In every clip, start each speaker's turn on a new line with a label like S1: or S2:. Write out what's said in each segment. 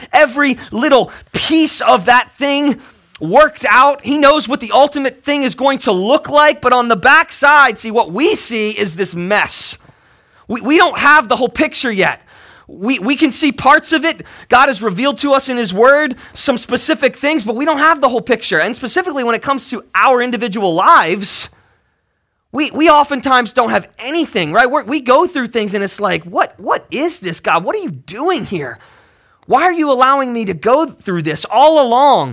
S1: every little piece of that thing worked out. He knows what the ultimate thing is going to look like, but on the backside, see, what we see is this mess. We don't have the whole picture yet. We can see parts of it. God has revealed to us in his word some specific things, but we don't have the whole picture. And specifically when it comes to our individual lives, we oftentimes don't have anything, right? We go through things and it's like, what is this, God? What are you doing here? Why are you allowing me to go through this all along?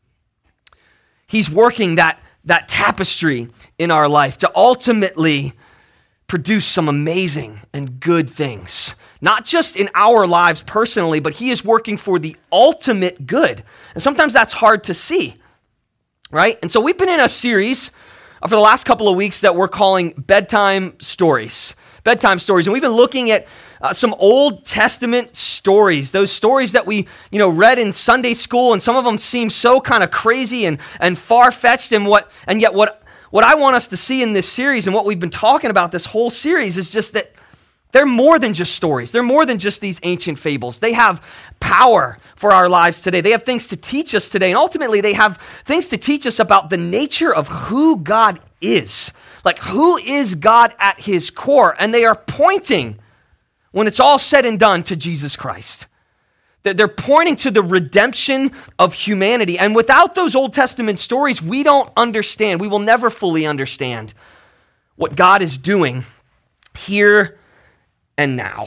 S1: He's working that tapestry in our life to ultimately produce some amazing and good things. Not just in our lives personally, but he is working for the ultimate good. And sometimes that's hard to see, right? And so we've been in a series for the last couple of weeks that we're calling Bedtime Stories. Bedtime Stories. And we've been looking at some Old Testament stories, those stories that we, read in Sunday school, and some of them seem so kind of crazy and far-fetched, and yet what I want us to see in this series and what we've been talking about this whole series is just that they're more than just stories. They're more than just these ancient fables. They have power for our lives today. They have things to teach us today. And ultimately, they have things to teach us about the nature of who God is. Like, who is God at his core? And they are pointing, when it's all said and done, to Jesus Christ. They're pointing to the redemption of humanity. And without those Old Testament stories, we don't understand. We will never fully understand what God is doing here and now.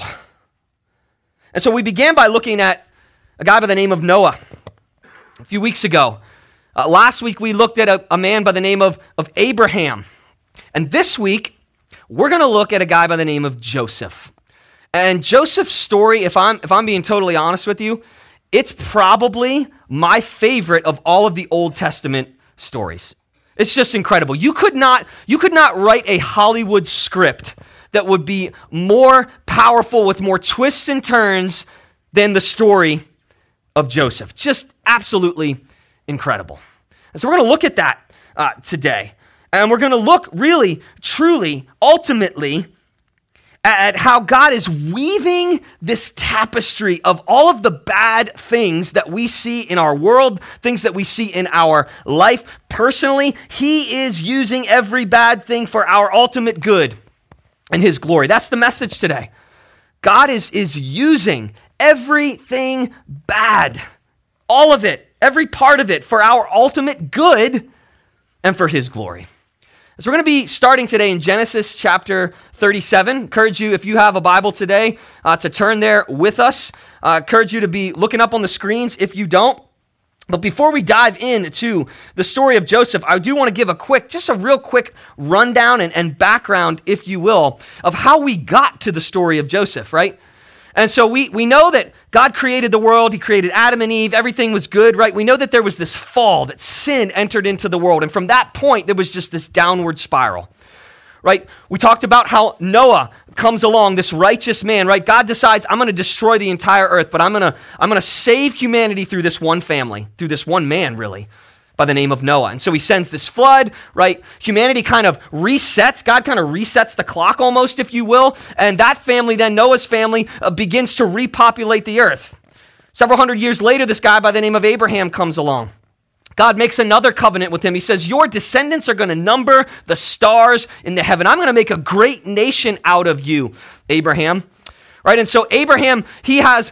S1: And so we began by looking at a guy by the name of Noah a few weeks ago. Last week we looked at a man by the name of Abraham. And this week we're going to look at a guy by the name of Joseph. And Joseph's story, if I'm being totally honest with you, it's probably my favorite of all of the Old Testament stories. It's just incredible. You could not write a Hollywood script that would be more powerful with more twists and turns than the story of Joseph. Just absolutely incredible. And so we're going to look at that today. And we're going to look really, truly, ultimately at how God is weaving this tapestry of all of the bad things that we see in our world, things that we see in our life personally. He is using every bad thing for our ultimate good and his glory. That's the message today. God is using everything bad, all of it, every part of it, for our ultimate good and for his glory. So we're going to be starting today in Genesis chapter 37. Encourage you, if you have a Bible today, to turn there with us. Encourage you to be looking up on the screens if you don't. But before we dive into the story of Joseph, I do want to give just a real quick rundown and background, if you will, of how we got to the story of Joseph, right? And so we know that God created the world. He created Adam and Eve. Everything was good, right? We know that there was this fall, that sin entered into the world. And from that point, there was just this downward spiral, right? We talked about how Noah comes along, this righteous man, right? God decides, I'm going to destroy the entire earth, but I'm going to save humanity through this one family, through this one man, really, by the name of Noah. And so he sends this flood, right? Humanity kind of resets. God kind of resets the clock almost, if you will. And that family, then Noah's family, begins to repopulate the earth. Several hundred years later, this guy by the name of Abraham comes along. God makes another covenant with him. He says, your descendants are going to number the stars in the heaven. I'm going to make a great nation out of you, Abraham. Right? And so Abraham, he has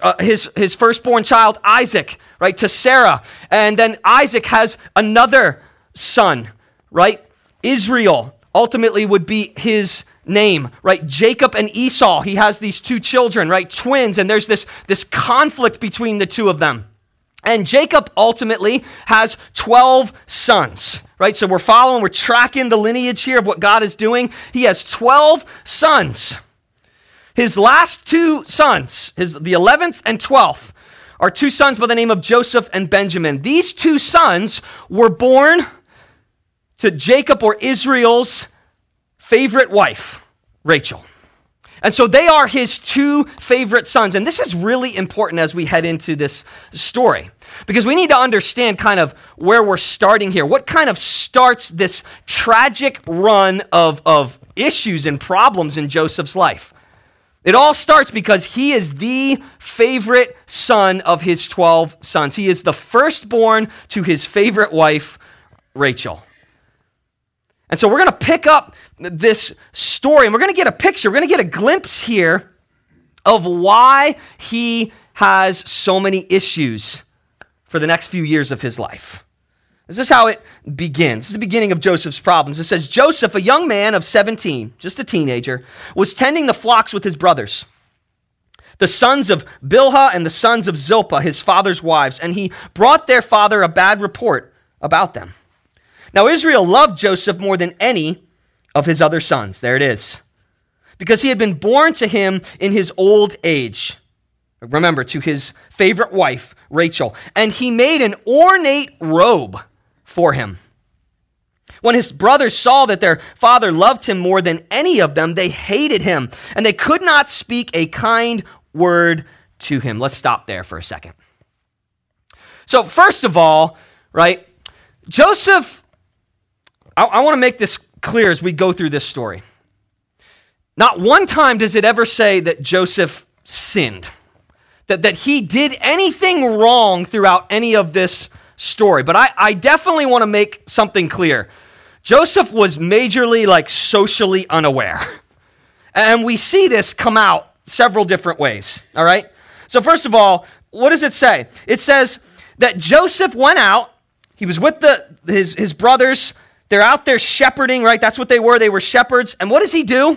S1: his firstborn child, Isaac, right, to Sarah. And then Isaac has another son, right? Israel ultimately would be his name, right? Jacob and Esau, he has these two children, right? Twins, and there's this conflict between the two of them. And Jacob ultimately has 12 sons, right? So we're tracking the lineage here of what God is doing. He has 12 sons. His last two sons, the 11th and 12th, are two sons by the name of Joseph and Benjamin. These two sons were born to Jacob, or Israel's favorite wife, Rachel. And so they are his two favorite sons. And this is really important as we head into this story, because we need to understand kind of where we're starting here. What kind of starts this tragic run of issues and problems in Joseph's life? It all starts because he is the favorite son of his 12 sons. He is the firstborn to his favorite wife, Rachel. And so we're going to pick up this story, and we're going to get a picture. We're going to get a glimpse here of why he has so many issues for the next few years of his life. This is how it begins. This is the beginning of Joseph's problems. It says, Joseph, a young man of 17, just a teenager, was tending the flocks with his brothers, the sons of Bilhah and the sons of Zilpah, his father's wives, and he brought their father a bad report about them. Now Israel loved Joseph more than any of his other sons. There it is. Because he had been born to him in his old age. Remember, to his favorite wife, Rachel. And he made an ornate robe for him. When his brothers saw that their father loved him more than any of them, they hated him, and they could not speak a kind word to him. Let's stop there for a second. So first of all, right, Joseph, I want to make this clear as we go through this story. Not one time does it ever say that Joseph sinned, that he did anything wrong throughout any of this story. But I definitely want to make something clear. Joseph was majorly socially unaware. And we see this come out several different ways, all right? So first of all, what does it say? It says that Joseph went out. He was with his brothers. They're out there shepherding, right? That's what they were. They were shepherds. And what does he do?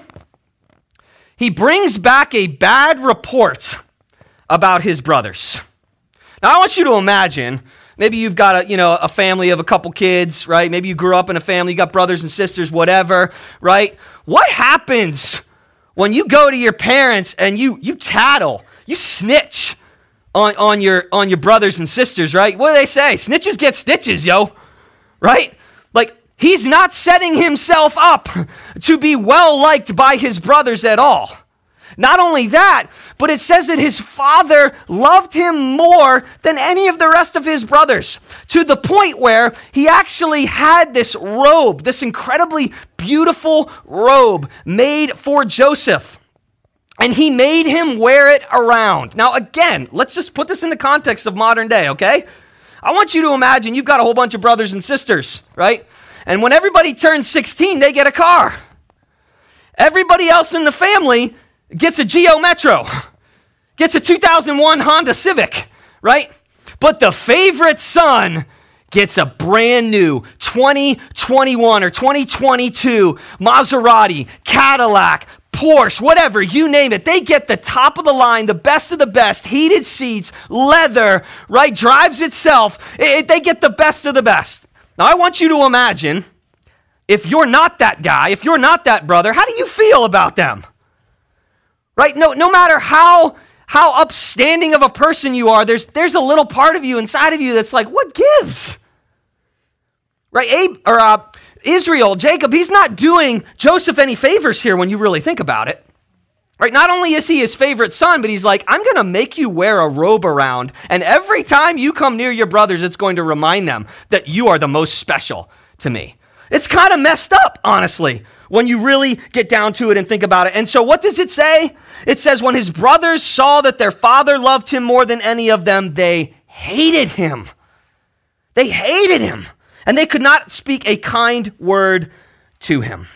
S1: He brings back a bad report about his brothers. Now, I want you to imagine, maybe you've got a family of a couple kids, right? Maybe you grew up in a family, you got brothers and sisters, whatever, right? What happens when you go to your parents and you tattle, you snitch on your brothers and sisters, right? What do they say? Snitches get stitches, yo, right? He's not setting himself up to be well-liked by his brothers at all. Not only that, but it says that his father loved him more than any of the rest of his brothers, to the point where he actually had this robe, this incredibly beautiful robe made for Joseph. And he made him wear it around. Now, again, let's just put this in the context of modern day, okay? I want you to imagine you've got a whole bunch of brothers and sisters, right? And when everybody turns 16, they get a car. Everybody else in the family gets a Geo Metro, gets a 2001 Honda Civic, right? But the favorite son gets a brand new 2021 or 2022 Maserati, Cadillac, Porsche, whatever, you name it. They get the top of the line, the best of the best, heated seats, leather, right? Drives itself. They get the best of the best. Now, I want you to imagine, if you're not that guy, if you're not that brother, how do you feel about them? Right? No matter how upstanding of a person you are, there's a little part of you inside of you that's like, what gives? Right? Israel, Jacob, he's not doing Joseph any favors here when you really think about it. Right? Not only is he his favorite son, but he's like, I'm going to make you wear a robe around, and every time you come near your brothers, it's going to remind them that you are the most special to me. It's kind of messed up, honestly, when you really get down to it and think about it. And so what does it say? It says, when his brothers saw that their father loved him more than any of them, they hated him. They hated him, and they could not speak a kind word to him.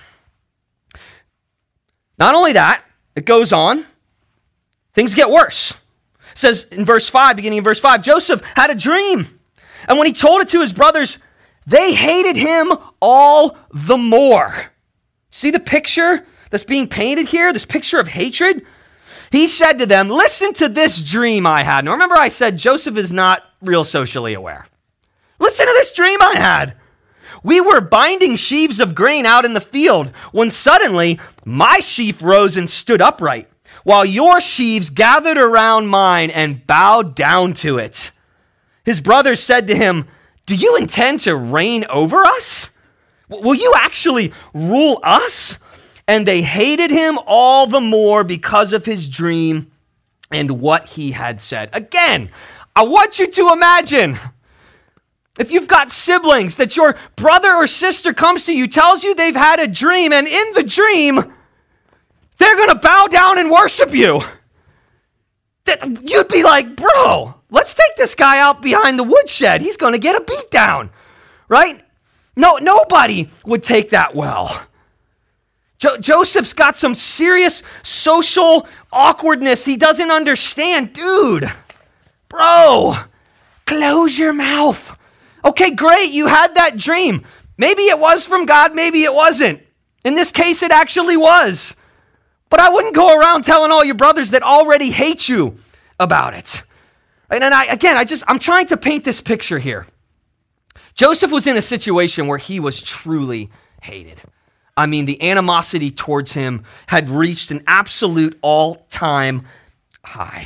S1: Not only that, it goes on. Things get worse. It says in verse 5, beginning in verse 5, Joseph had a dream. And when he told it to his brothers, they hated him all the more. See the picture that's being painted here? This picture of hatred? He said to them, listen to this dream I had. Now remember I said Joseph is not real socially aware. Listen to this dream I had. We were binding sheaves of grain out in the field when suddenly my sheaf rose and stood upright, while your sheaves gathered around mine and bowed down to it. His brothers said to him, do you intend to reign over us? Will you actually rule us? And they hated him all the more because of his dream and what he had said. Again, I want you to imagine, if you've got siblings, that your brother or sister comes to you, tells you they've had a dream, and in the dream, they're going to bow down and worship you. You'd be like, bro, let's take this guy out behind the woodshed. He's going to get a beat down, right? No, nobody would take that well. Joseph's got some serious social awkwardness he doesn't understand. Dude, bro, close your mouth. Okay, great, you had that dream. Maybe it was from God, maybe it wasn't. In this case, it actually was. But I wouldn't go around telling all your brothers that already hate you about it. And I'm trying to paint this picture here. Joseph was in a situation where he was truly hated. I mean, the animosity towards him had reached an absolute all-time high.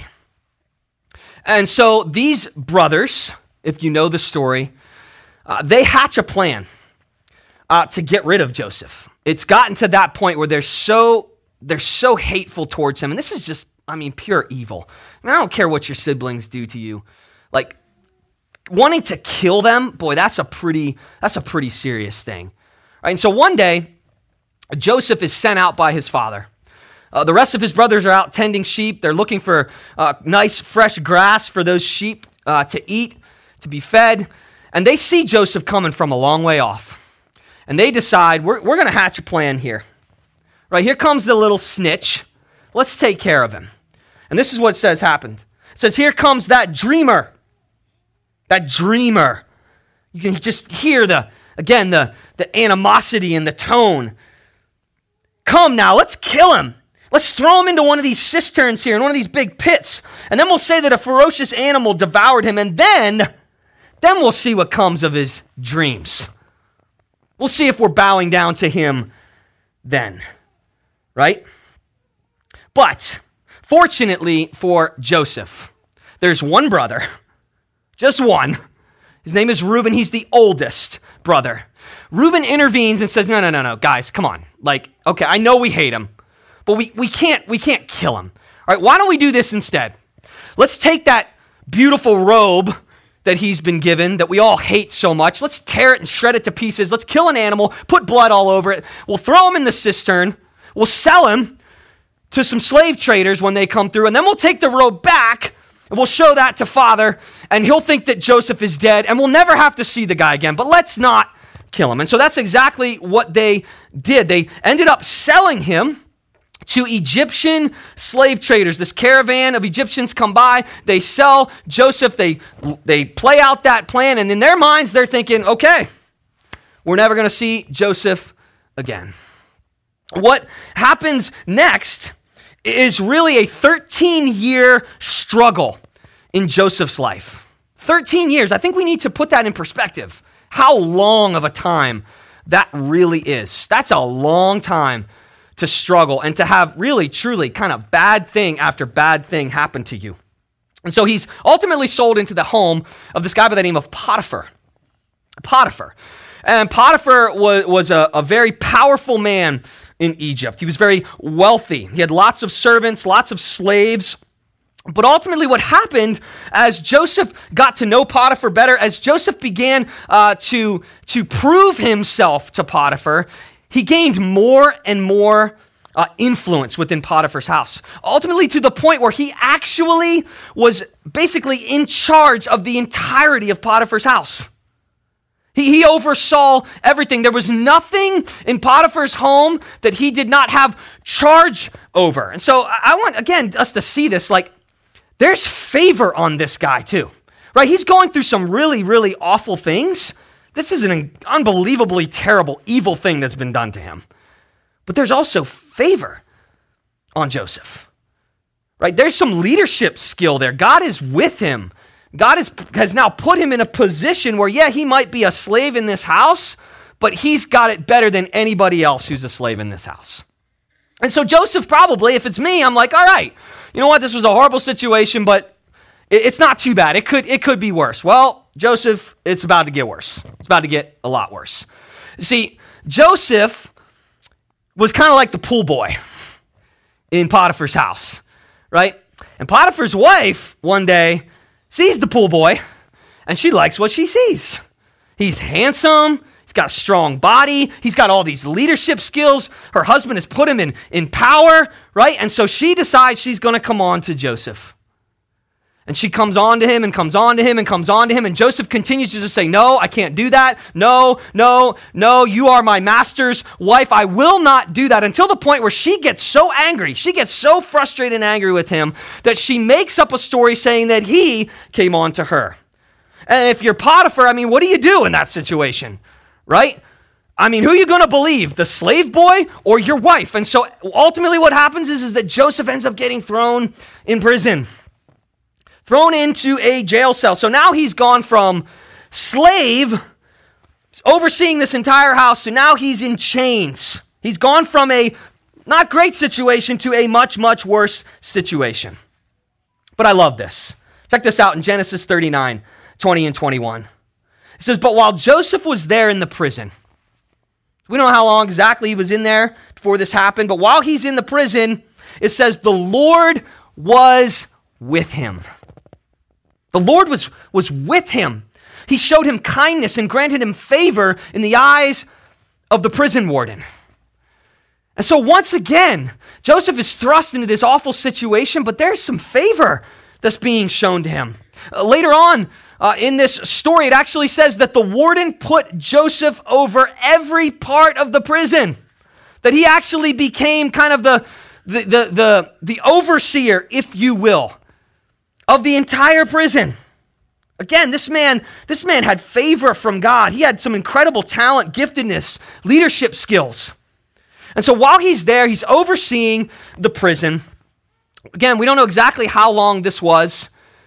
S1: And so these brothers, if you know the story, they hatch a plan to get rid of Joseph. It's gotten to that point where they're so hateful towards him. And this is just, pure evil. I don't care what your siblings do to you. Like, wanting to kill them, boy, that's a pretty serious thing. Right? And so one day, Joseph is sent out by his father. The rest of his brothers are out tending sheep. They're looking for nice, fresh grass for those sheep to eat, to be fed. And they see Joseph coming from a long way off. And they decide, we're going to hatch a plan here. Right, here comes the little snitch. Let's take care of him. And this is what it says happened. It says, here comes that dreamer. That dreamer. You can just hear the animosity in the tone. Come now, let's kill him. Let's throw him into one of these cisterns here, in one of these big pits. And then we'll say that a ferocious animal devoured him. And then we'll see what comes of his dreams. We'll see if we're bowing down to him then. Right? But fortunately for Joseph, there's one brother, just one. His name is Reuben. He's the oldest brother. Reuben intervenes and says, no, guys, come on. Like, okay, I know we hate him, but we can't kill him. All right, why don't we do this instead? Let's take that beautiful robe that he's been given, that we all hate so much. Let's tear it and shred it to pieces. Let's kill an animal, put blood all over it. We'll throw him in the cistern. We'll sell him to some slave traders when they come through, and then we'll take the robe back, and we'll show that to Father, and he'll think that Joseph is dead, and we'll never have to see the guy again, but let's not kill him. And so that's exactly what they did. They ended up selling him to Egyptian slave traders. This caravan of Egyptians come by, they sell Joseph, they play out that plan, and in their minds, they're thinking, okay, we're never going to see Joseph again. What happens next is really a 13-year struggle in Joseph's life. 13 years. I think we need to put that in perspective. How long of a time that really is. That's a long time to struggle and to have really, truly kind of bad thing after bad thing happen to you. And so he's ultimately sold into the home of this guy by the name of Potiphar. And Potiphar was a very powerful man in Egypt. He was very wealthy. He had lots of servants, lots of slaves. But ultimately what happened as Joseph got to know Potiphar better, as Joseph began to prove himself to Potiphar, he gained more and more influence within Potiphar's house. Ultimately to the point where he actually was basically in charge of the entirety of Potiphar's house. He oversaw everything. There was nothing in Potiphar's home that he did not have charge over. And so I want, again, us to see this, like, there's favor on this guy too, right? He's going through some really, really awful things. This is an unbelievably terrible, evil thing that's been done to him. But there's also favor on Joseph, right? There's some leadership skill there. God is with him. God has now put him in a position where, yeah, he might be a slave in this house, but he's got it better than anybody else who's a slave in this house. And so Joseph probably, if it's me, I'm like, all right, you know what? This was a horrible situation, but it's not too bad. It could be worse. Well, Joseph, it's about to get worse. It's about to get a lot worse. See, Joseph was kind of like the pool boy in Potiphar's house, right? And Potiphar's wife one day sees the pool boy, and she likes what she sees. He's handsome. He's He's got a strong body. He's got all these leadership skills. Her husband has put him in power, right? And so she decides she's going to come on to Joseph. And she comes on to him and comes on to him and comes on to him. And Joseph continues to just say, no, I can't do that. No, you are my master's wife. I will not do that, until the point where she gets so angry. She gets so frustrated and angry with him that she makes up a story saying that he came on to her. And if you're Potiphar, what do you do in that situation, right? Who are you going to believe, the slave boy or your wife? And so ultimately what happens is that Joseph ends up getting thrown in prison. Thrown into a jail cell. So now he's gone from slave, overseeing this entire house, to now he's in chains. He's gone from a not great situation to a much, much worse situation. But I love this. Check this out in Genesis 39, 20 and 21. It says, but while Joseph was there in the prison, we don't know how long exactly he was in there before this happened, but while he's in the prison, it says the Lord was with him. The Lord was with him. He showed him kindness and granted him favor in the eyes of the prison warden. And so once again, Joseph is thrust into this awful situation, but there's some favor that's being shown to him. Later on in this story, it actually says that the warden put Joseph over every part of the prison, that he actually became kind of the overseer, if you will, of the entire prison. Again, this man had favor from God. He had some incredible talent, giftedness, leadership skills. And so while he's there, he's overseeing the prison. Again, we don't know exactly how long this was,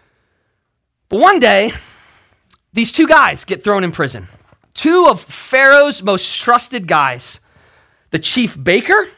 S1: but one day, these two guys get thrown in prison. Two of Pharaoh's most trusted guys, the chief baker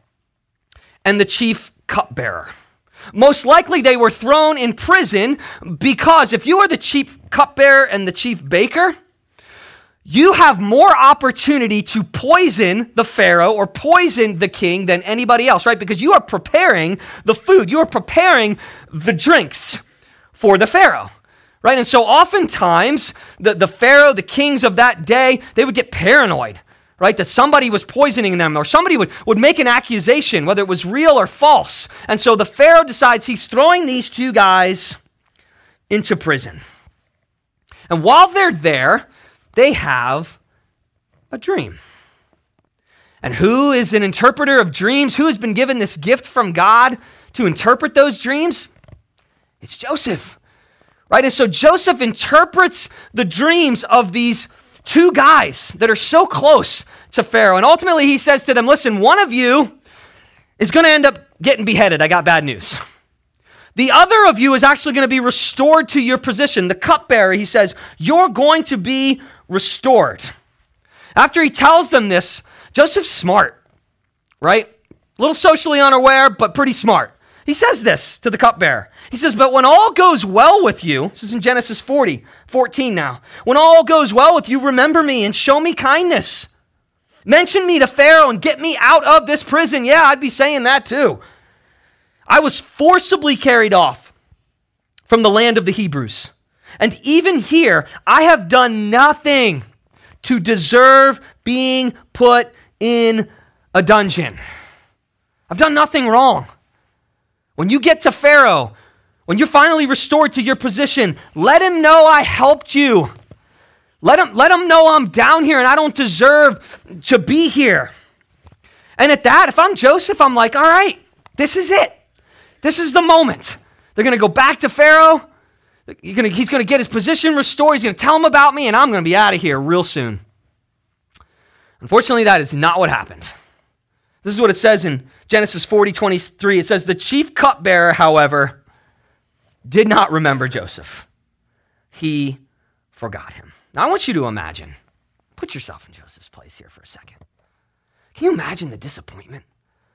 S1: and the chief cupbearer. Most likely they were thrown in prison because if you are the chief cupbearer and the chief baker, you have more opportunity to poison the Pharaoh or poison the king than anybody else, right? Because you are preparing the food, you are preparing the drinks for the Pharaoh, right? And so oftentimes the Pharaoh, the kings of that day, they would get paranoid, right? That somebody was poisoning them, or somebody would make an accusation, whether it was real or false. And so the Pharaoh decides he's throwing these two guys into prison. And while they're there, they have a dream. And who is an interpreter of dreams? Who has been given this gift from God to interpret those dreams? It's Joseph, right? And so Joseph interprets the dreams of these two guys that are so close to Pharaoh. And ultimately he says to them, listen, one of you is going to end up getting beheaded. I got bad news. The other of you is actually going to be restored to your position. The cupbearer, he says, you're going to be restored. After he tells them this, Joseph's smart, right? A little socially unaware, but pretty smart. He says this to the cupbearer. He says, but when all goes well with you, this is in Genesis 14 now. When all goes well with you, remember me and show me kindness. Mention me to Pharaoh and get me out of this prison. Yeah, I'd be saying that too. I was forcibly carried off from the land of the Hebrews. And even here, I have done nothing to deserve being put in a dungeon. I've done nothing wrong. When you get to Pharaoh, when you're finally restored to your position, let him know I helped you. Let him know I'm down here and I don't deserve to be here. And at that, if I'm Joseph, I'm like, all right, this is it. This is the moment. They're going to go back to Pharaoh. He's going to get his position restored. He's going to tell him about me, and I'm going to be out of here real soon. Unfortunately, that is not what happened. This is what it says in Genesis 40:23. It says, the chief cupbearer, however, did not remember Joseph. He forgot him. Now, I want you to imagine. Put yourself in Joseph's place here for a second. Can you imagine the disappointment?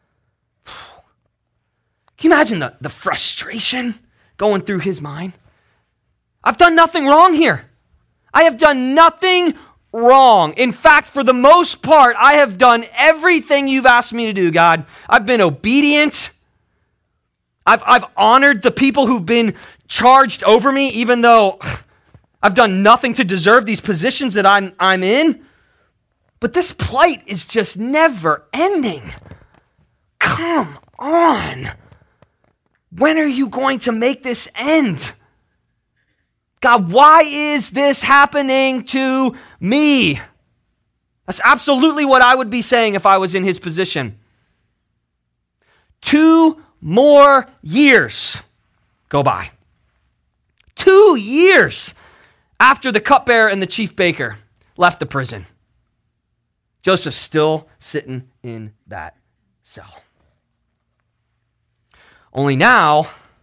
S1: Can you imagine the frustration going through his mind? I've done nothing wrong here. I have done nothing wrong. In fact, for the most part, I have done everything you've asked me to do, God. I've been obedient. I've honored the people who've been charged over me, even though I've done nothing to deserve these positions that I'm in. But this plight is just never ending. Come on. When are you going to make this end? God, why is this happening to me? That's absolutely what I would be saying if I was in his position. 2 more years go by. 2 years after the cupbearer and the chief baker left the prison. Joseph's still sitting in that cell. Only now,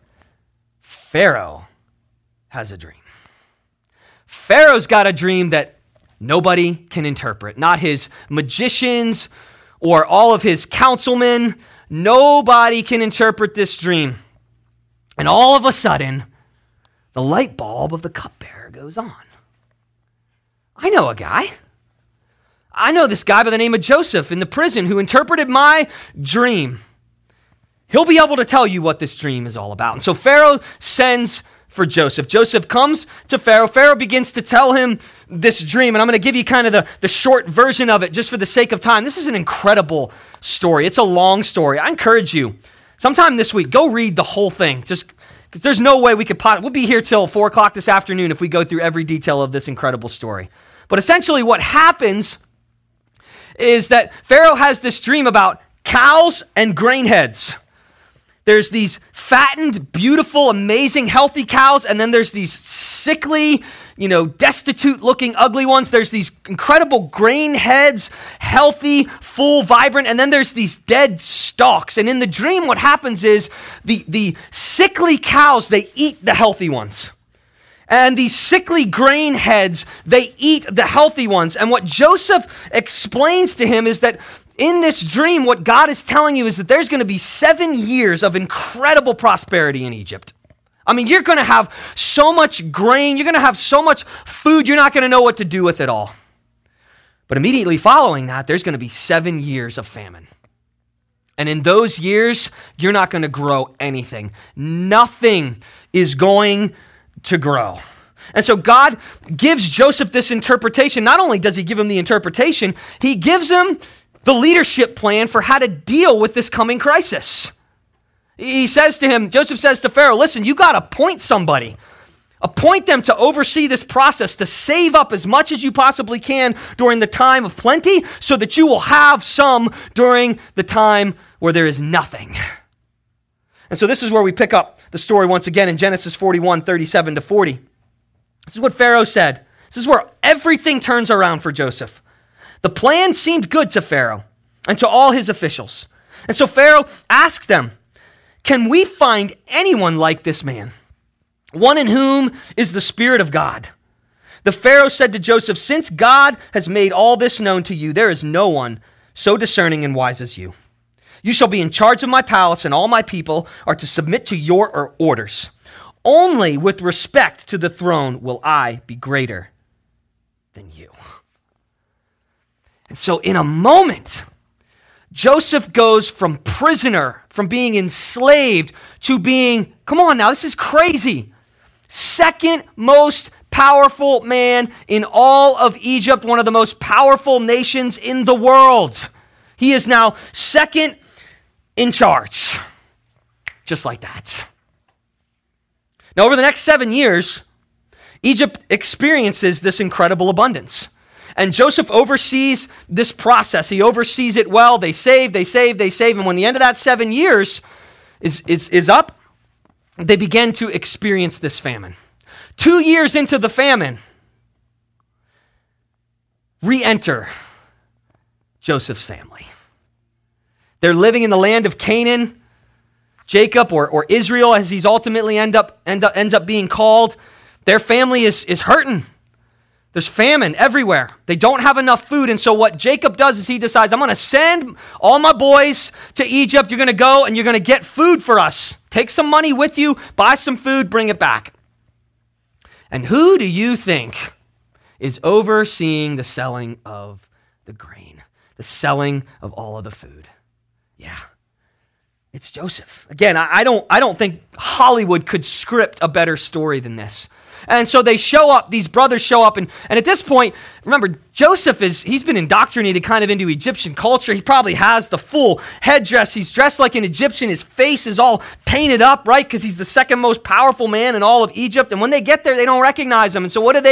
S1: Pharaoh has a dream. Pharaoh's got a dream that nobody can interpret. Not his magicians or all of his councilmen. Nobody can interpret this dream. And all of a sudden, the light bulb of the cupbearer goes on. I know a guy. I know this guy by the name of Joseph in the prison who interpreted my dream. He'll be able to tell you what this dream is all about. And so Pharaoh sends for Joseph. Joseph comes to Pharaoh. Pharaoh begins to tell him this dream. And I'm going to give you kind of the short version of it just for the sake of time. This is an incredible story. It's a long story. I encourage you, sometime this week, go read the whole thing. Just because there's no way we could we'll be here till 4 o'clock this afternoon if we go through every detail of this incredible story. But essentially what happens is that Pharaoh has this dream about cows and grain heads. There's these fattened, beautiful, amazing, healthy cows, and then there's these sickly, destitute-looking, ugly ones. There's these incredible grain heads, healthy, full, vibrant, and then there's these dead stalks. And in the dream, what happens is the sickly cows, they eat the healthy ones. And these sickly grain heads, they eat the healthy ones. And what Joseph explains to him is that in this dream, what God is telling you is that there's going to be 7 years of incredible prosperity in Egypt. I mean, you're going to have so much grain, you're going to have so much food, you're not going to know what to do with it all. But immediately following that, there's going to be 7 years of famine. And in those years, you're not going to grow anything. Nothing is going to grow. And so God gives Joseph this interpretation. Not only does he give him the interpretation, he gives him the leadership plan for how to deal with this coming crisis. He says to him, Joseph says to Pharaoh, listen, you got to appoint somebody. Appoint them to oversee this process, to save up as much as you possibly can during the time of plenty so that you will have some during the time where there is nothing. And so this is where we pick up the story once again in Genesis 41, 37 to 40. This is what Pharaoh said. This is where everything turns around for Joseph. The plan seemed good to Pharaoh and to all his officials. And so Pharaoh asked them, can we find anyone like this man, one in whom is the Spirit of God? The Pharaoh said to Joseph, since God has made all this known to you, there is no one so discerning and wise as you. You shall be in charge of my palace, and all my people are to submit to your orders. Only with respect to the throne will I be greater than you. And so in a moment, Joseph goes from prisoner, from being enslaved, to being, come on now, this is crazy, second most powerful man in all of Egypt, one of the most powerful nations in the world. He is now second in charge, just like that. Now, over the next 7 years, Egypt experiences this incredible abundance. And Joseph oversees this process. He oversees it well. They save. And when the end of that 7 years is up, they begin to experience this famine. 2 years into the famine, re-enter Joseph's family. They're living in the land of Canaan. Jacob, or Israel, as he's ultimately ends up being called, their family is hurting. There's famine everywhere. They don't have enough food. And so what Jacob does is he decides, I'm going to send all my boys to Egypt. You're going to go and you're going to get food for us. Take some money with you, buy some food, bring it back. And who do you think is overseeing the selling of the grain, the selling of all of the food? Yeah, It's Joseph. Again, I don't think Hollywood could script a better story than this. And so they show up, these brothers show up, and at this point, remember, Joseph he's been indoctrinated kind of into Egyptian culture. He probably has the full headdress. He's dressed like an Egyptian. His face is all painted up, right? Because he's the second most powerful man in all of Egypt. And when they get there, they don't recognize him. And so what do?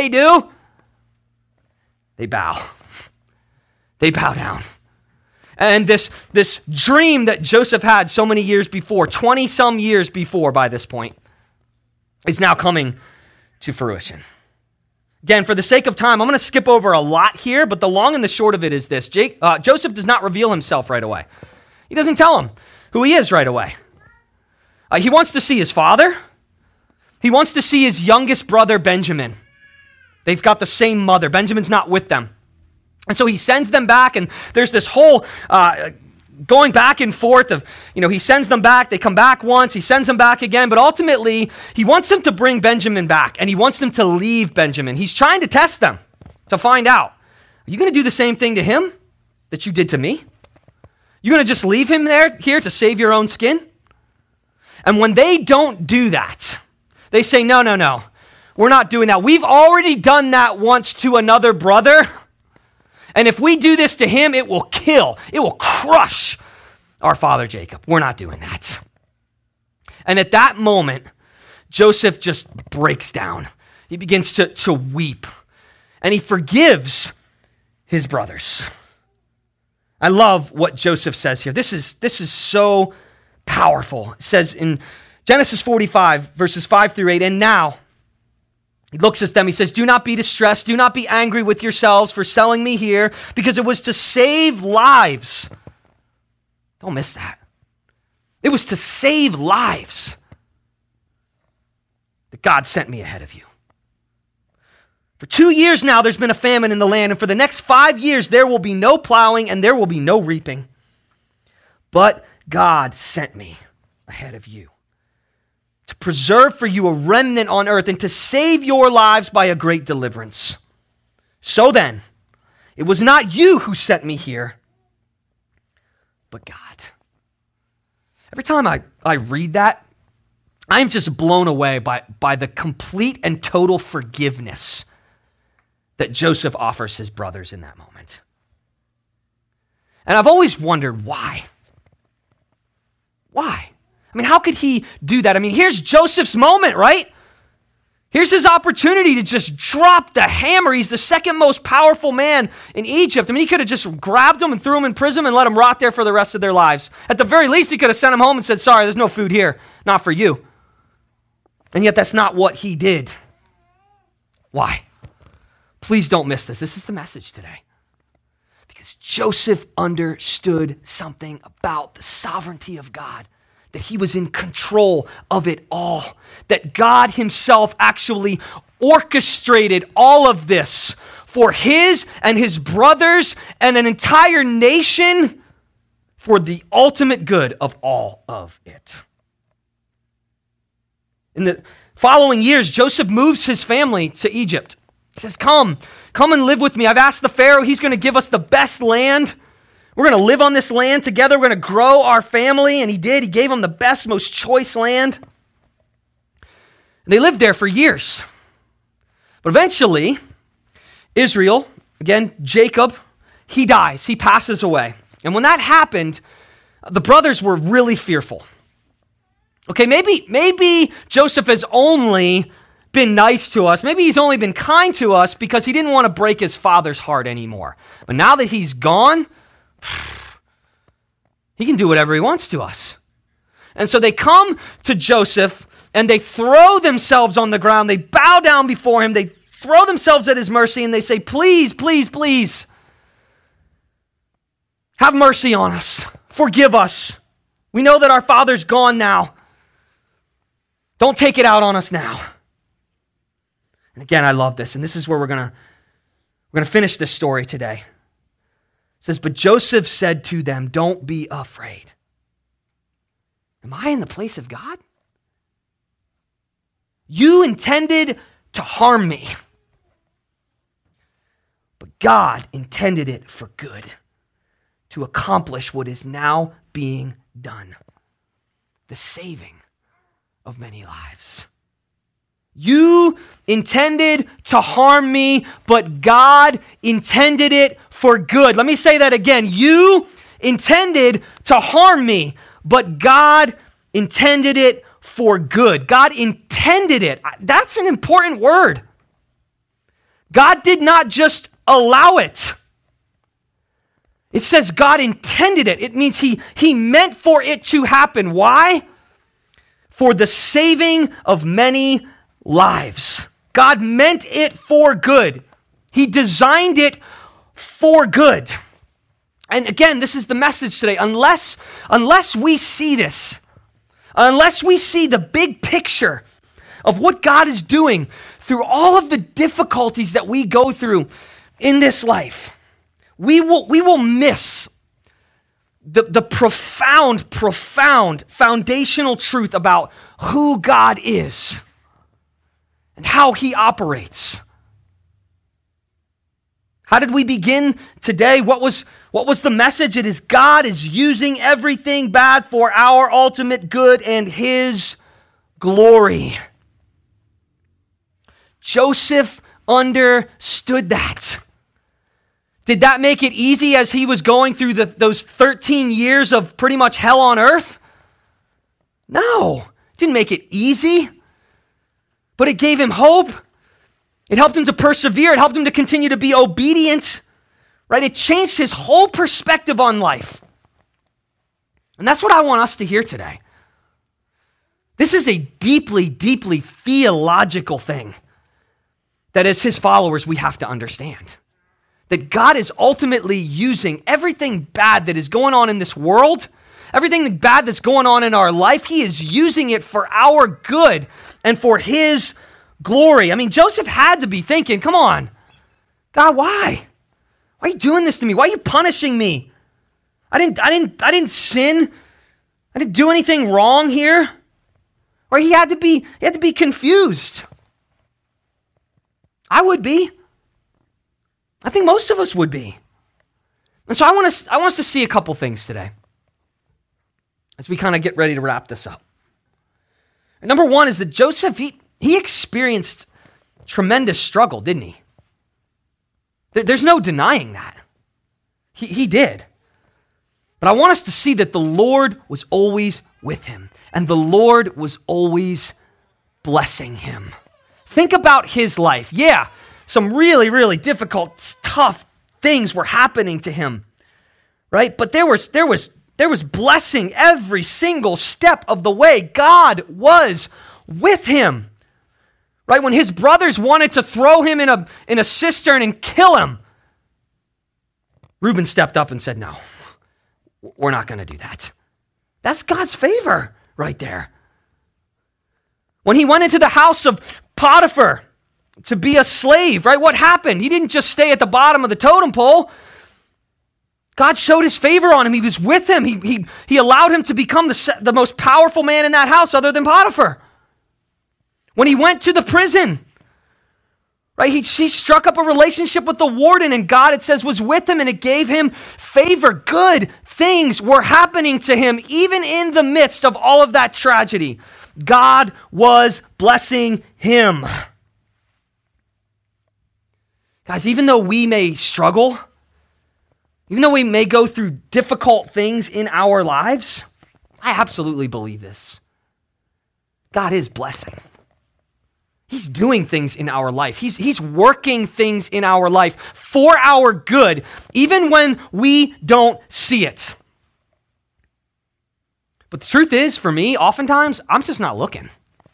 S1: They bow. They bow down. And this dream that Joseph had so many years before, 20-some years before by this point, is now coming to fruition. Again, for the sake of time, I'm going to skip over a lot here, but the long and the short of it is this. Joseph does not reveal himself right away. He doesn't tell him who he is right away. He wants to see his father. He wants to see his youngest brother, Benjamin. They've got the same mother. Benjamin's not with them. And so he sends them back, and there's this whole going back and forth of, he sends them back, they come back once, he sends them back again, but ultimately, he wants them to bring Benjamin back, and he wants them to leave Benjamin. He's trying to test them to find out, are you going to do the same thing to him that you did to me? You going to just leave him here to save your own skin? And when they don't do that, they say, no, we're not doing that. We've already done that once to another brother. And if we do this to him, it will crush our father Jacob. We're not doing that. And at that moment, Joseph just breaks down. He begins to weep. And he forgives his brothers. I love what Joseph says here. This is so powerful. It says in Genesis 45, verses 5 through 8, and now, he looks at them, he says, do not be distressed, do not be angry with yourselves for selling me here, because it was to save lives. Don't miss that. It was to save lives that God sent me ahead of you. For 2 years now, there's been a famine in the land, and for the next 5 years, there will be no plowing and there will be no reaping. But God sent me ahead of you to preserve for you a remnant on earth and to save your lives by a great deliverance. So then, it was not you who sent me here, but God. Every time I read that, I'm just blown away by the complete and total forgiveness that Joseph offers his brothers in that moment. And I've always wondered why. Why? I mean, how could he do that? I mean, here's Joseph's moment, right? Here's his opportunity to just drop the hammer. He's the second most powerful man in Egypt. I mean, he could have just grabbed him and threw him in prison and let him rot there for the rest of their lives. At the very least, he could have sent him home and said, sorry, there's no food here, not for you. And yet that's not what he did. Why? Please don't miss this. This is the message today. Because Joseph understood something about the sovereignty of God, that he was in control of it all, that God himself actually orchestrated all of this for his and his brothers and an entire nation for the ultimate good of all of it. In the following years, Joseph moves his family to Egypt. He says, come and live with me. I've asked the Pharaoh, he's going to give us the best land. We're going to live on this land together. We're going to grow our family. And he did. He gave them the best, most choice land. And they lived there for years. But eventually, Israel, again, Jacob, he dies. He passes away. And when that happened, the brothers were really fearful. Okay, maybe Joseph has only been nice to us. Maybe he's only been kind to us because he didn't want to break his father's heart anymore. But now that he's gone, he can do whatever he wants to us. And so they come to Joseph and they throw themselves on the ground. They bow down before him. They throw themselves at his mercy and they say, please, please, please, have mercy on us. Forgive us. We know that our father's gone now. Don't take it out on us now. And again, I love this. And this is where we're going to finish this story today. It says, but Joseph said to them, don't be afraid. Am I in the place of God? You intended to harm me, but God intended it for good, to accomplish what is now being done, the saving of many lives. You intended to harm me, but God intended it for good. Let me say that again. You intended to harm me, but God intended it for good. God intended it. That's an important word. God did not just allow it. It says God intended it. It means he meant for it to happen. Why? For the saving of many lives. God meant it for good. He designed it for good. And again, this is the message today. Unless we see this, unless we see the big picture of what God is doing through all of the difficulties that we go through in this life, we will miss the profound foundational truth about who God is and how he operates. How did we begin today? What was the message? It is God is using everything bad for our ultimate good and his glory. Joseph understood that. Did that make it easy as he was going through those 13 years of pretty much hell on earth? No, it didn't make it easy, but it gave him hope. It helped him to persevere. It helped him to continue to be obedient, right? It changed his whole perspective on life. And that's what I want us to hear today. This is a deeply, deeply theological thing that as his followers we have to understand. That God is ultimately using everything bad that is going on in this world, everything bad that's going on in our life, he is using it for our good and for his glory. I mean, Joseph had to be thinking, come on, God, why? Why are you doing this to me? Why are you punishing me? I didn't sin. I didn't do anything wrong here. Or he had to be confused. I would be. I think most of us would be. And so I want us to see a couple things today as we kind of get ready to wrap this up. And number one is that Joseph, he experienced tremendous struggle, didn't he? There's no denying that. He did. But I want us to see that the Lord was always with him, and the Lord was always blessing him. Think about his life. Yeah, some really, really difficult, tough things were happening to him, right? But there was blessing every single step of the way. God was with him, right? When his brothers wanted to throw him in a cistern and kill him, Reuben stepped up and said, no, we're not going to do that. That's God's favor right there. When he went into the house of Potiphar to be a slave, right? What happened? He didn't just stay at the bottom of the totem pole. God showed his favor on him. He was with him. He allowed him to become the most powerful man in that house other than Potiphar. When he went to the prison, right? He struck up a relationship with the warden, and God, it says, was with him, and it gave him favor. Good things were happening to him, even in the midst of all of that tragedy. God was blessing him. Guys, even though we may struggle, even though we may go through difficult things in our lives, I absolutely believe this. God is blessing. He's doing things in our life. He's working things in our life for our good, even when we don't see it. But the truth is, for me, oftentimes, I'm just not looking.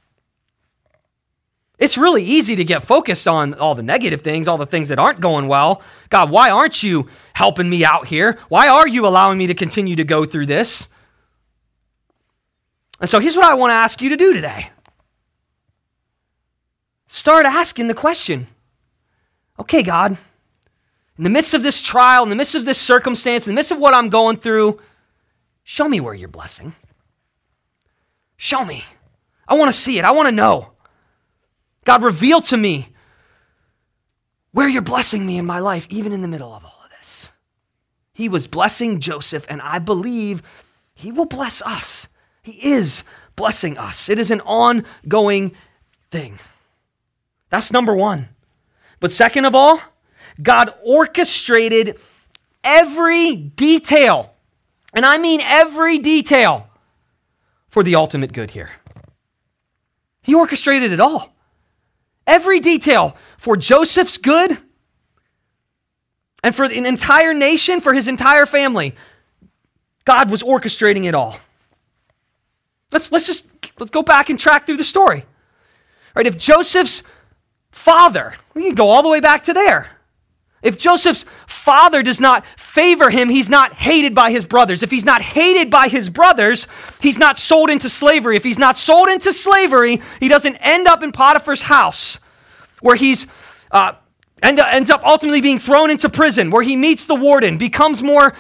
S1: It's really easy to get focused on all the negative things, all the things that aren't going well. God, why aren't you helping me out here? Why are you allowing me to continue to go through this? And so here's what I want to ask you to do today. Start asking the question, okay, God, in the midst of this trial, in the midst of this circumstance, in the midst of what I'm going through, show me where you're blessing. Show me. I want to see it. I want to know. God, reveal to me where you're blessing me in my life, even in the middle of all of this. He was blessing Joseph, and I believe he will bless us He is blessing us. It is an ongoing thing. That's number one. But second of all, God orchestrated every detail, and I mean every detail, for the ultimate good here. He orchestrated it all. Every detail for Joseph's good and for an entire nation, for his entire family. God was orchestrating it all. Let's go back and track through the story. Right? If Joseph's father, we can go all the way back to there. If Joseph's father does not favor him, he's not hated by his brothers. If he's not hated by his brothers, he's not sold into slavery. If he's not sold into slavery, he doesn't end up in Potiphar's house, where he's ends up ultimately being thrown into prison, where he meets the warden, becomes begins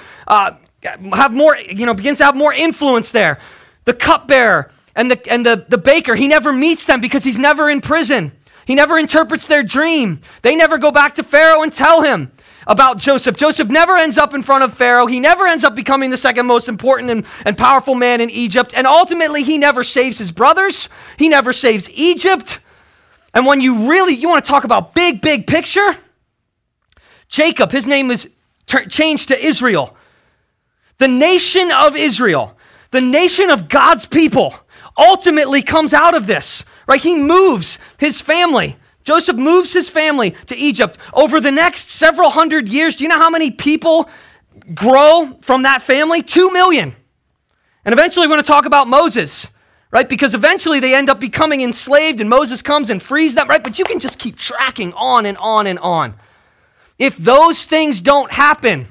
S1: to have more influence there. The cupbearer and the baker, he never meets them because he's never in prison. He never interprets their dream. They never go back to Pharaoh and tell him about Joseph. Joseph never ends up in front of Pharaoh. He never ends up becoming the second most important and powerful man in Egypt. And ultimately, he never saves his brothers. He never saves Egypt. And when you want to talk about big picture, Jacob, his name is changed to Israel. The nation of Israel, the nation of God's people, ultimately comes out of this. Right? He moves his family. Joseph moves his family to Egypt. Over the next several hundred years, do you know how many people grow from that family? 2 million. And eventually we're going to talk about Moses, right? Because eventually they end up becoming enslaved and Moses comes and frees them, right? But you can just keep tracking on and on and on. If those things don't happen,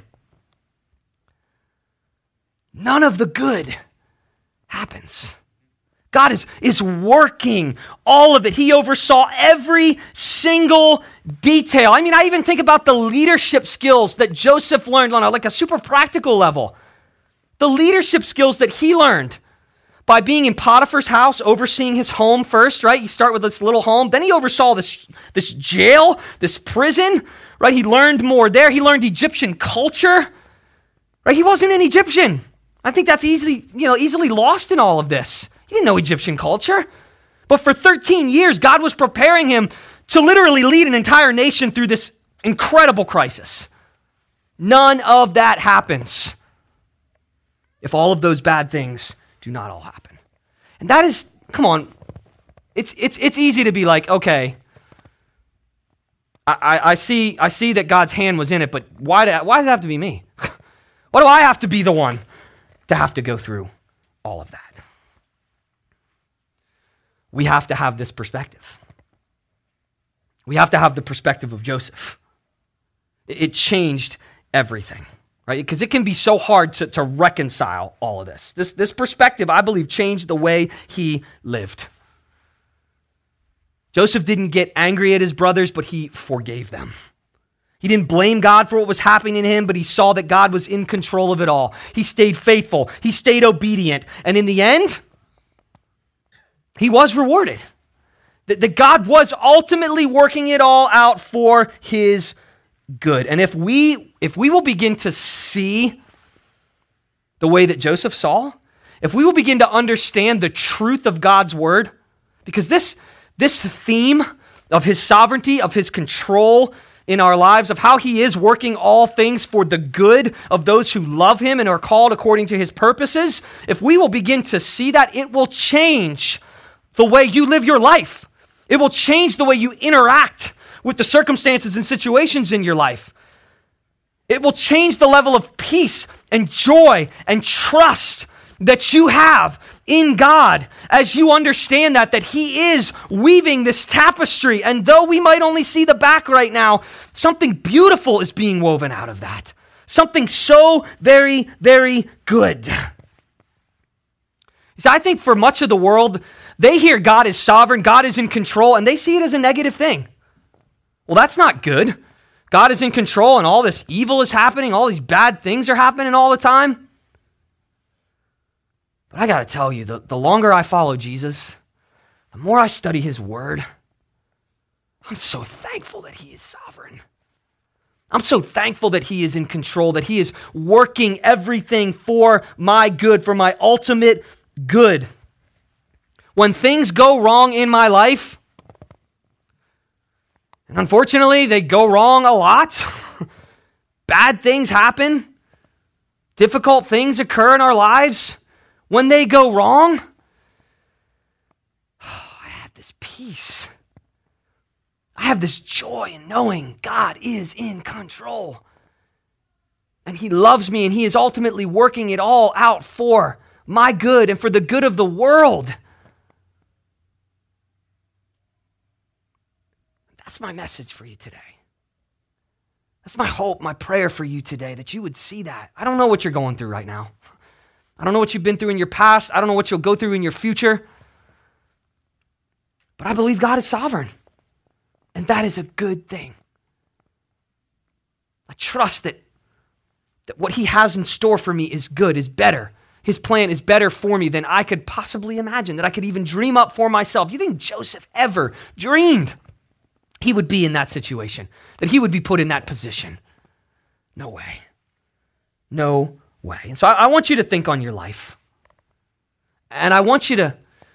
S1: none of the good happens. God is working all of it. He oversaw every single detail. I mean, I even think about the leadership skills that Joseph learned on a super practical level. The leadership skills that he learned by being in Potiphar's house, overseeing his home first, right? You start with this little home. Then he oversaw this jail, this prison, right? He learned more there. He learned Egyptian culture, right? He wasn't an Egyptian. I think that's easily lost in all of this. He didn't know Egyptian culture. But for 13 years, God was preparing him to literally lead an entire nation through this incredible crisis. None of that happens if all of those bad things do not all happen. And that is, come on, it's easy to be like, okay, I see that God's hand was in it, but why does it have to be me? Why do I have to be the one to have to go through all of that? We have to have this perspective. We have to have the perspective of Joseph. It changed everything, right? Because it can be so hard to reconcile all of this. This perspective, I believe, changed the way he lived. Joseph didn't get angry at his brothers, but he forgave them. He didn't blame God for what was happening to him, but he saw that God was in control of it all. He stayed faithful. He stayed obedient. And in the end, he was rewarded. That God was ultimately working it all out for his good. And if we will begin to see the way that Joseph saw, if we will begin to understand the truth of God's word, because this theme of his sovereignty, of his control in our lives, of how he is working all things for the good of those who love him and are called according to his purposes, if we will begin to see that, it will change the way you live your life. It will change the way you interact with the circumstances and situations in your life. It will change the level of peace and joy and trust that you have in God as you understand that he is weaving this tapestry. And though we might only see the back right now, something beautiful is being woven out of that. Something so very, very good. See, I think for much of the world, they hear God is sovereign, God is in control, and they see it as a negative thing. Well, that's not good. God is in control and all this evil is happening, all these bad things are happening all the time. But I got to tell you, the longer I follow Jesus, the more I study his word, I'm so thankful that he is sovereign. I'm so thankful that he is in control, that he is working everything for my good, for my ultimate good. When things go wrong in my life, and unfortunately they go wrong a lot, bad things happen, difficult things occur in our lives. When they go wrong, I have this peace. I have this joy in knowing God is in control. And He loves me, and He is ultimately working it all out for my good and for the good of the world. That's my message for you today. That's my hope, my prayer for you today, that you would see that. I don't know what you're going through right now. I don't know what you've been through in your past. I don't know what you'll go through in your future. But I believe God is sovereign. And that is a good thing. I trust that what He has in store for me is good, is better. His plan is better for me than I could possibly imagine, that I could even dream up for myself. You think Joseph ever dreamed he would be in that situation, that he would be put in that position? No way. No way. And so I want you to think on your life. And I want you to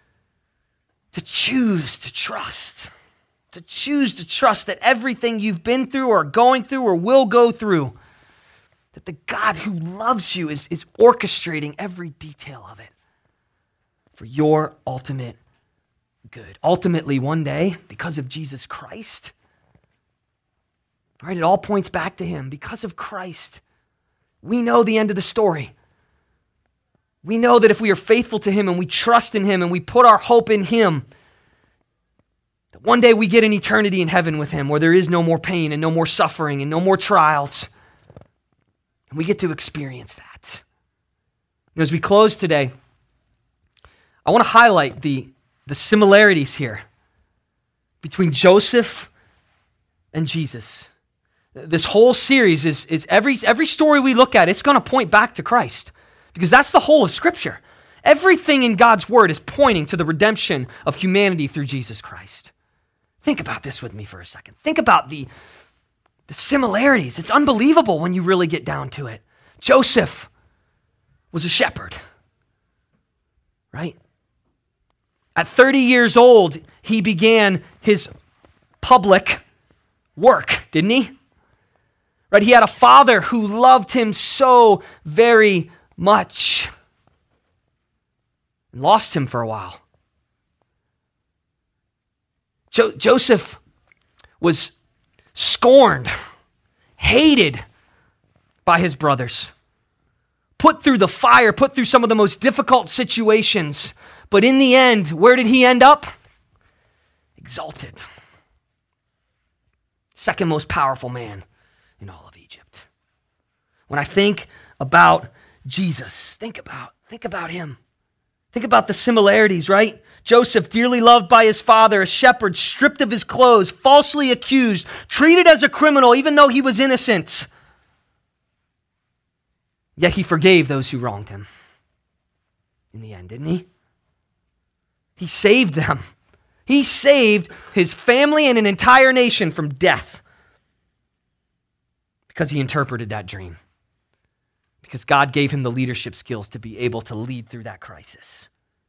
S1: choose to trust. To choose to trust that everything you've been through or going through or will go through, that the God who loves you is orchestrating every detail of it for your ultimate good. Ultimately, one day, because of Jesus Christ, all right, it all points back to Him. Because of Christ, we know the end of the story. We know that if we are faithful to Him and we trust in Him and we put our hope in Him, that one day we get an eternity in heaven with Him where there is no more pain and no more suffering and no more trials. And we get to experience that. And as we close today, I want to highlight the similarities here between Joseph and Jesus. This whole series is every story we look at, it's going to point back to Christ, because that's the whole of Scripture. Everything in God's Word is pointing to the redemption of humanity through Jesus Christ. Think about this with me for a second. Think about the similarities. It's unbelievable when you really get down to it. Joseph was a shepherd, right? At 30 years old, he began his public work, didn't he? Right? He had a father who loved him so very much and lost him for a while. Joseph was scorned, hated by his brothers, put through the fire, put through some of the most difficult situations. But in the end, where did he end up? Exalted. Second most powerful man in all of Egypt. When I think about Jesus, think about him. Think about the similarities, right? Joseph, dearly loved by his father, a shepherd, stripped of his clothes, falsely accused, treated as a criminal even though he was innocent. Yet he forgave those who wronged him. In the end, didn't he? He saved them. He saved his family and an entire nation from death because he interpreted that dream. Because God gave him the leadership skills to be able to lead through that crisis.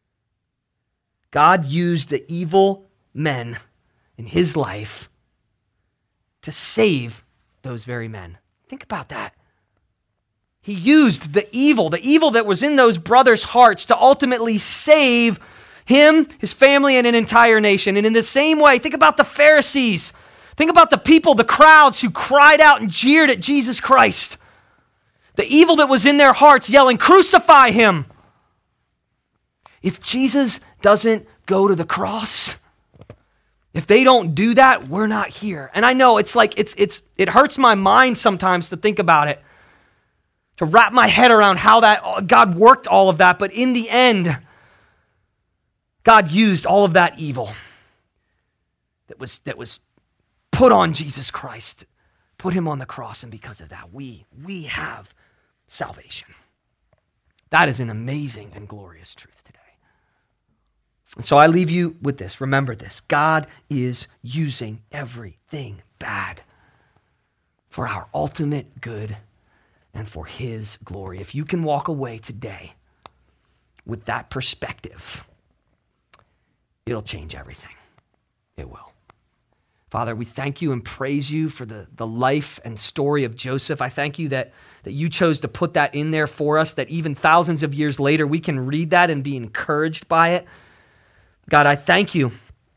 S1: God used the evil men in his life to save those very men. Think about that. He used the evil that was in those brothers' hearts to ultimately save him, his family, and an entire nation. And in the same way, think about the Pharisees. Think about the people, the crowds who cried out and jeered at Jesus Christ. The evil that was in their hearts yelling, "Crucify him." If Jesus doesn't go to the cross, if they don't do that, we're not here. And I know it hurts my mind sometimes to think about it, to wrap my head around how that God worked all of that. But in the end, God used all of that evil that was put on Jesus Christ, put him on the cross, and because of that, we have salvation. That is an amazing and glorious truth today. And so I leave you with this. Remember this. God is using everything bad for our ultimate good and for his glory. If you can walk away today with that perspective, it'll change everything. It will. Father, we thank you and praise you for the life and story of Joseph. I thank you that you chose to put that in there for us, that even thousands of years later, we can read that and be encouraged by it. God, I thank you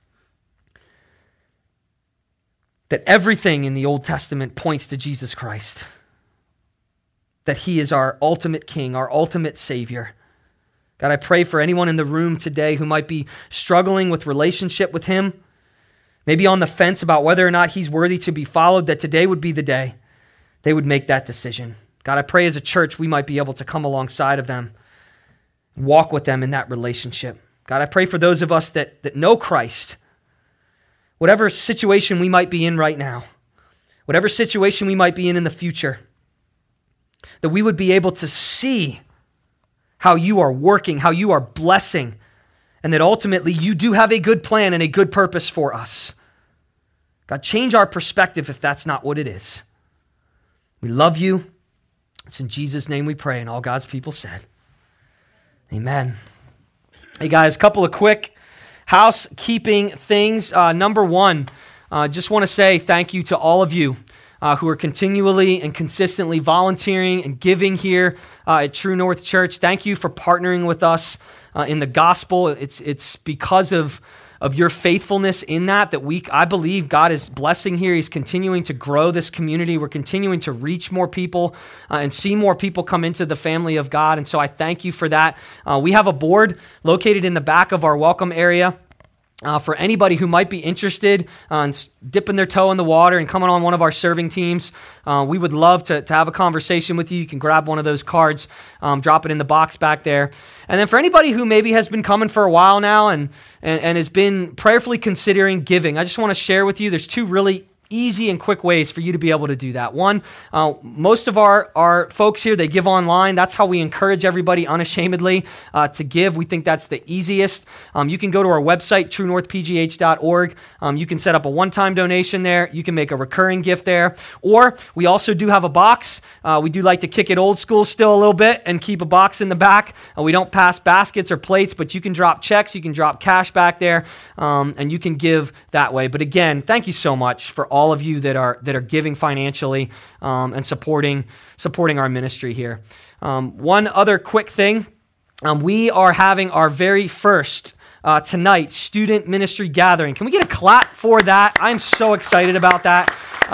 S1: that everything in the Old Testament points to Jesus Christ, that he is our ultimate king, our ultimate savior. God, I pray for anyone in the room today who might be struggling with relationship with him, maybe on the fence about whether or not he's worthy to be followed, that today would be the day they would make that decision. God, I pray as a church we might be able to come alongside of them, walk with them in that relationship. God, I pray for those of us that know Christ, whatever situation we might be in right now, whatever situation we might be in the future, that we would be able to see how you are working, how you are blessing, and that ultimately you do have a good plan and a good purpose for us. God, change our perspective if that's not what it is. We love you. It's in Jesus' name we pray, and all God's people said, amen. Hey guys, a couple of quick housekeeping things. Number one, just want to say thank you to all of you who are continually and consistently volunteering and giving here at True North Church. Thank you for partnering with us in the gospel. It's because of your faithfulness in that I believe God is blessing here. He's continuing to grow this community. We're continuing to reach more people and see more people come into the family of God. And so I thank you for that. We have a board located in the back of our welcome area. For anybody who might be interested in dipping their toe in the water and coming on one of our serving teams, we would love to have a conversation with you. You can grab one of those cards, drop it in the box back there. And then for anybody who maybe has been coming for a while now and has been prayerfully considering giving, I just want to share with you, there's two really easy and quick ways for you to be able to do that. One, most of our folks here, they give online. That's how we encourage everybody unashamedly to give. We think that's the easiest. You can go to our website, truenorthpgh.org. You can set up a one-time donation there. You can make a recurring gift there. Or we also do have a box. We do like to kick it old school still a little bit and keep a box in the back. We don't pass baskets or plates, but you can drop checks, you can drop cash back there, and you can give that way. But again, thank you so much for all of you that are giving financially and supporting our ministry here. One other quick thing, we are having our very first tonight student ministry gathering. Can we get a clap for that? I'm so excited about that.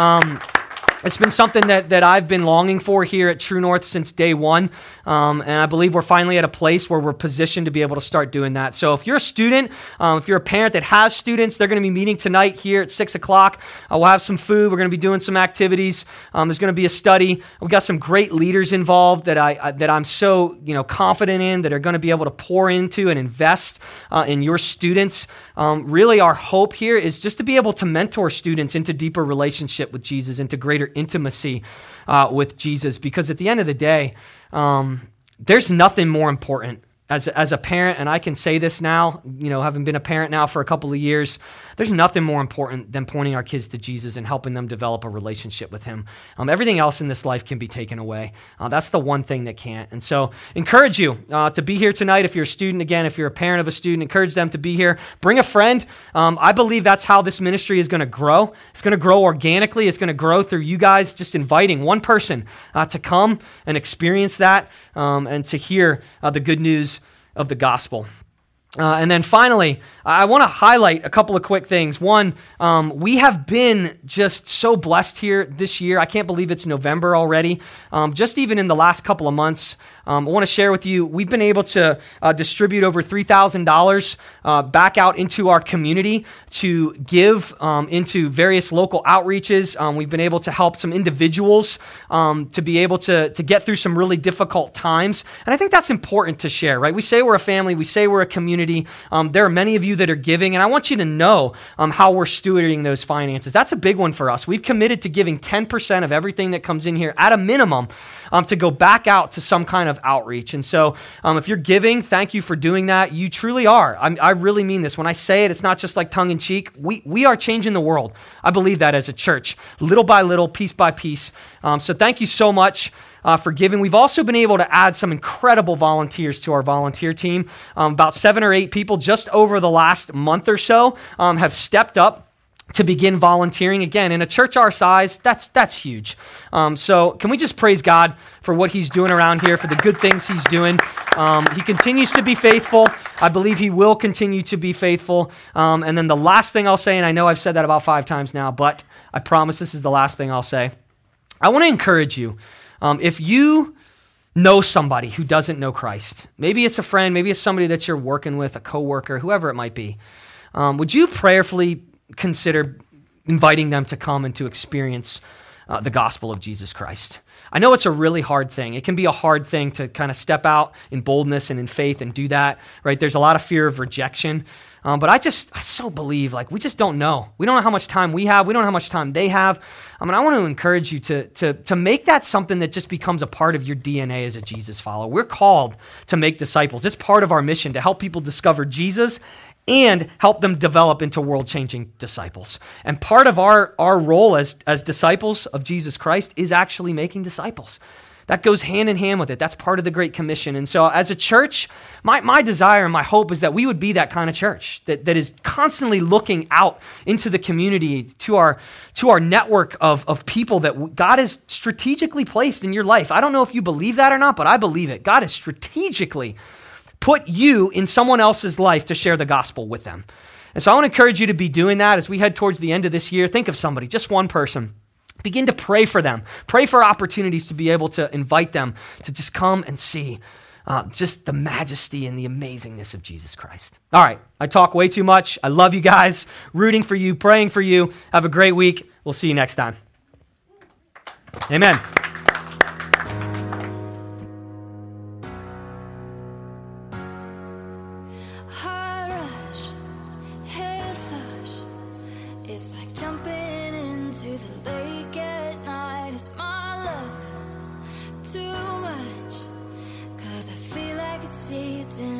S1: It's been something that I've been longing for here at True North since day one, and I believe we're finally at a place where we're positioned to be able to start doing that. So if you're a student, if you're a parent that has students, they're going to be meeting tonight here at 6 o'clock. We'll have some food. We're going to be doing some activities. There's going to be a study. We've got some great leaders involved that I'm so confident in, that are going to be able to pour into and invest in your students. Really, our hope here is just to be able to mentor students into deeper relationship with Jesus, into greater intimacy with Jesus, because at the end of the day, there's nothing more important as a parent, and I can say this now, having been a parent now for a couple of years, there's nothing more important than pointing our kids to Jesus and helping them develop a relationship with him. Everything else in this life can be taken away. That's the one thing that can't. And so encourage you to be here tonight. If you're a student, again, if you're a parent of a student, encourage them to be here. Bring a friend. I believe that's how this ministry is going to grow. It's going to grow organically. It's going to grow through you guys just inviting one person to come and experience that and to hear the good news of the gospel. And then finally, I want to highlight a couple of quick things. One, we have been just so blessed here this year. I can't believe it's November already. Just even in the last couple of months, I want to share with you, we've been able to distribute over $3,000 back out into our community to give into various local outreaches. We've been able to help some individuals to be able to get through some really difficult times. And I think that's important to share, right? We say we're a family. We say we're a community. community. There are many of you that are giving, and I want you to know how we're stewarding those finances. That's a big one for us. We've committed to giving 10% of everything that comes in here at a minimum to go back out to some kind of outreach. And so if you're giving, thank you for doing that. You truly are. I really mean this. When I say it, it's not just like tongue in cheek. We are changing the world. I believe that as a church, little by little, piece by piece. So thank you so much for giving. We've also been able to add some incredible volunteers to our volunteer team. About 7 or 8 people just over the last month or so have stepped up to begin volunteering. Again, in a church our size, that's huge. So can we just praise God for what he's doing around here, for the good things he's doing. He continues to be faithful. I believe he will continue to be faithful. And then the last thing I'll say, and I know I've said that about 5 times now, but I promise this is the last thing I'll say. I want to encourage you. If you know somebody who doesn't know Christ, maybe it's a friend, maybe it's somebody that you're working with, a coworker, whoever it might be, would you prayerfully consider inviting them to come and to experience the gospel of Jesus Christ? I know it's a really hard thing. It can be a hard thing to kind of step out in boldness and in faith and do that, right? There's a lot of fear of rejection. But I so believe, we just don't know. We don't know how much time we have. We don't know how much time they have. I want to encourage you to make that something that just becomes a part of your DNA as a Jesus follower. We're called to make disciples. It's part of our mission to help people discover Jesus and help them develop into world-changing disciples. And part of our role as disciples of Jesus Christ is actually making disciples. That goes hand in hand with it. That's part of the Great Commission. And so as a church, my desire and my hope is that we would be that kind of church that is constantly looking out into the community, to our network of people that God has strategically placed in your life. I don't know if you believe that or not, but I believe it. God has strategically put you in someone else's life to share the gospel with them. And so I want to encourage you to be doing that as we head towards the end of this year. Think of somebody, just one person. Begin to pray for them. Pray for opportunities to be able to invite them to just come and see just the majesty and the amazingness of Jesus Christ. All right, I talk way too much. I love you guys. Rooting for you, praying for you. Have a great week. We'll see you next time. Amen.
S2: Too much, 'cause I feel like it's seeds in